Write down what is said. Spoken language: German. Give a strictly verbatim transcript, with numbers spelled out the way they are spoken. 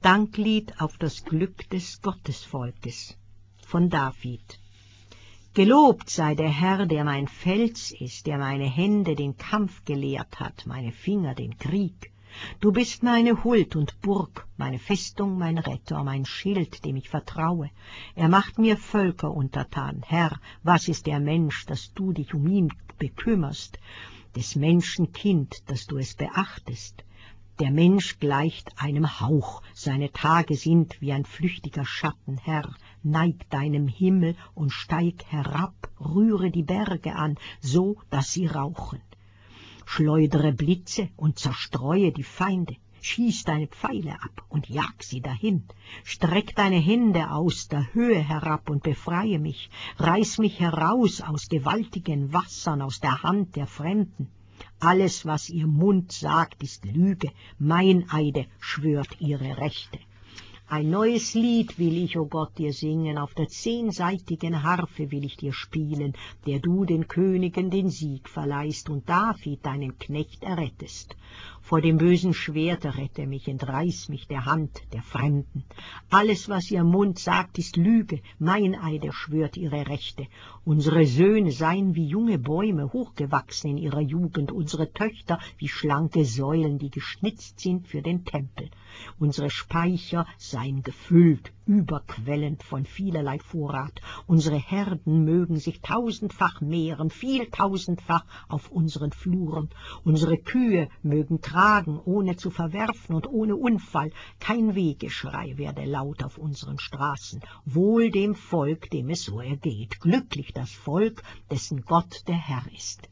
Danklied auf das Glück des Gottesvolkes von David. Gelobt sei der Herr, der mein Fels ist, der meine Hände den Kampf gelehrt hat, meine Finger den Krieg. Du bist meine Huld und Burg, meine Festung, mein Retter, mein Schild, dem ich vertraue. Er macht mir Völker untertan. Herr, was ist der Mensch, dass du dich um ihn bekümmerst, des Menschen Kind, dass du es beachtest? Der Mensch gleicht einem Hauch, seine Tage sind wie ein flüchtiger Schatten. Herr, neig deinem Himmel und steig herab, rühre die Berge an, so dass sie rauchen. Schleudere Blitze und zerstreue die Feinde, schieß deine Pfeile ab und jag sie dahin. Streck deine Hände aus der Höhe herab und befreie mich, reiß mich heraus aus gewaltigen Wassern, aus der Hand der Fremden. Alles, was ihr Mund sagt, ist Lüge, Meineide schwört ihre Rechte. Ein neues Lied will ich, o Gott, dir singen, auf der zehnseitigen Harfe will ich dir spielen, der du den Königen den Sieg verleihst und David deinen Knecht errettest. Vor dem bösen Schwert errette mich, entreiß mich der Hand der Fremden. Alles, was ihr Mund sagt, ist Lüge, Meineide schwört ihre Rechte. Unsere Söhne seien wie junge Bäume, hochgewachsen in ihrer Jugend, unsere Töchter wie schlanke Säulen, die geschnitzt sind für den Tempel. Unsere Speicher seien gefüllt, überquellend von vielerlei Vorrat. Unsere Herden mögen sich tausendfach mehren, vieltausendfach auf unseren Fluren. Unsere Kühe mögen tragen, ohne zu verwerfen und ohne Unfall. Kein Wehgeschrei werde laut auf unseren Straßen. Wohl dem Volk, dem es so ergeht. Glücklich das Volk, dessen Gott der Herr ist.